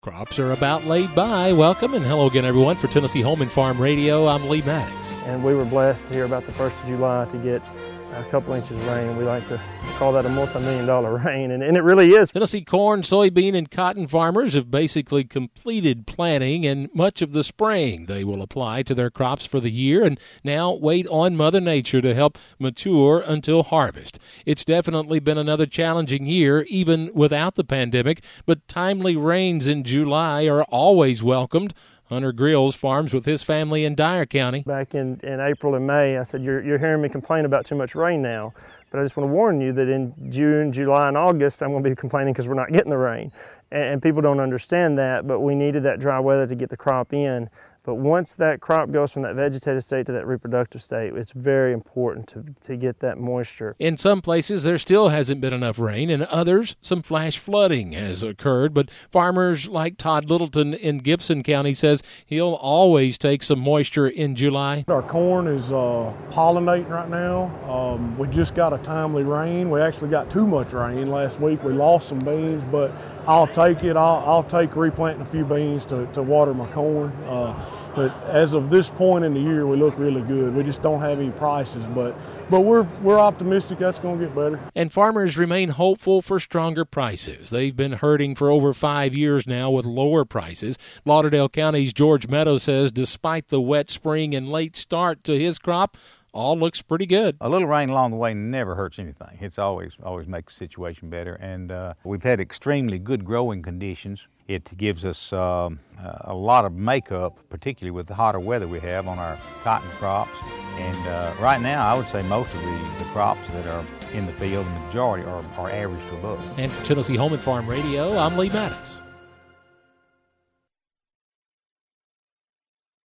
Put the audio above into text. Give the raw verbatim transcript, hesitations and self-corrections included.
Crops are about laid by. Welcome and hello again, everyone. For Tennessee Home and Farm Radio, I'm Lee Maddox. And we were blessed here about the first of July to get a couple inches of rain. We like to call that a multi-million dollar rain, and, and it really is. Tennessee corn, soybean, and cotton farmers have basically completed planting, and much of the spraying they will apply to their crops for the year and now wait on Mother Nature to help mature until harvest. It's definitely been another challenging year, even without the pandemic, but timely rains in July are always welcomed. Hunter Grills farms with his family in Dyer County. Back in, in April and May, I said, you're, you're hearing me complain about too much rain now, but I just want to warn you that in June, July, and August, I'm going to be complaining because we're not getting the rain. And, and people don't understand that, but we needed that dry weather to get the crop in. But once that crop goes from that vegetative state to that reproductive state, it's very important to, to get that moisture. In some places, there still hasn't been enough rain. In others, some flash flooding has occurred. But farmers like Todd Littleton in Gibson County says he'll always take some moisture in July. Our corn is uh, pollinating right now. Um, we just got a timely rain. We actually got too much rain last week. We lost some beans, but I'll take it. I'll, I'll take replanting a few beans to, to water my corn. Uh, But as of this point in the year, we look really good. We just don't have any prices, but but we're we're optimistic that's going to get better. And farmers remain hopeful for stronger prices. They've been hurting for over five years now with lower prices. Lauderdale County's George Meadows says despite the wet spring and late start to his crop, all looks pretty good. A little rain along the way never hurts anything. It's always always makes the situation better. And uh, we've had extremely good growing conditions. It gives us uh, a lot of makeup, particularly with the hotter weather we have on our cotton crops. And uh, right now, I would say most of the, the crops that are in the field, the majority are, are average to above. And for Tennessee Home and Farm Radio, I'm Lee Maddox.